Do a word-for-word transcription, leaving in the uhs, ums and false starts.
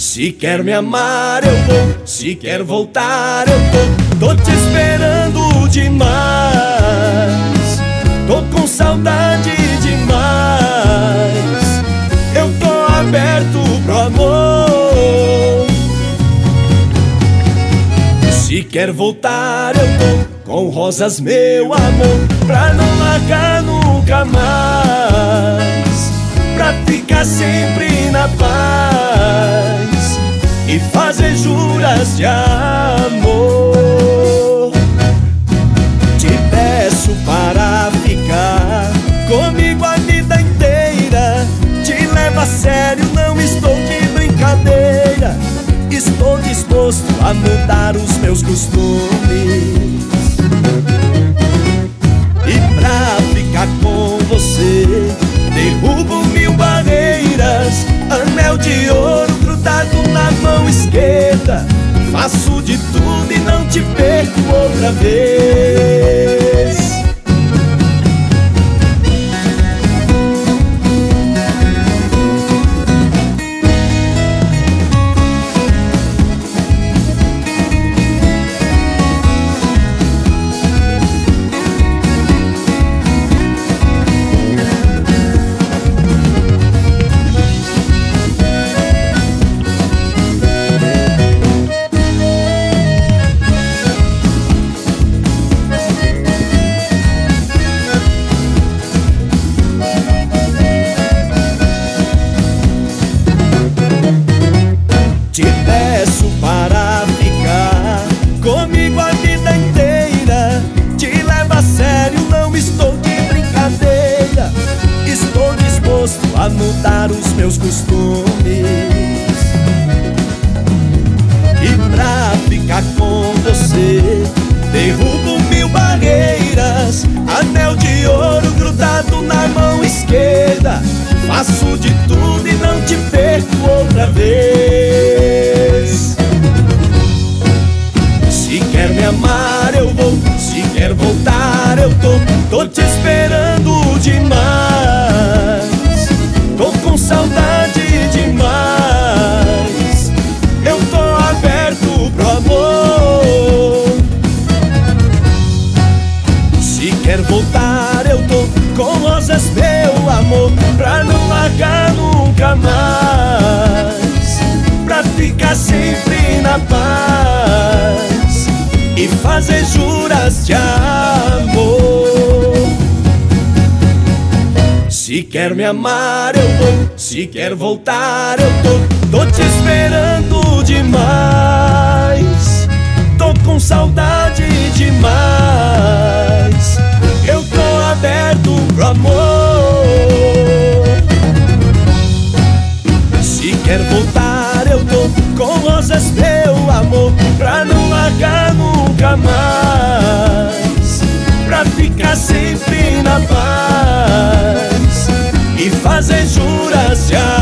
Se quer me amar eu vou, se quer voltar eu tô, tô te esperando demais. Tô com saudade demais. Eu tô aberto pro amor. Se quer voltar eu tô, com rosas meu amor, pra não largar nunca mais, pra ficar sempre na paz e fazer juras de amor. Te peço para ficar comigo a vida inteira. Te levo a sério, não estou de brincadeira. Estou disposto a mudar os meus costumes. E pra ficar com você, derrubo mil barreiras. Anel de ouro grudado na mão esquerda. Faço de tudo e não te perco outra vez. Te peço para ficar comigo a vida inteira. Te levo a sério, não estou de brincadeira. Estou disposto a mudar os meus costumes. E pra ficar com você, derrubo mil barreiras. Anel de ouro grudado na mão esquerda. Faço de tudo e não te perco outra vez. Se quer me amar eu vou, se quer voltar eu tô, tô te esperando demais. Tô com saudade demais. Eu tô aberto pro amor. Se quer voltar eu tô, com rosas meu amor, pra não largar nunca mais, pra ficar sempre na paz e fazer juras de amor. Se quer me amar eu vou, se quer voltar eu tô, tô te esperando demais. Tô com saudade demais. Eu tô aberto pro amor. Se quer voltar eu tô, com rosas meu amor, pra não largar nunca mais, pra ficar sempre na paz e fazer juras de amor.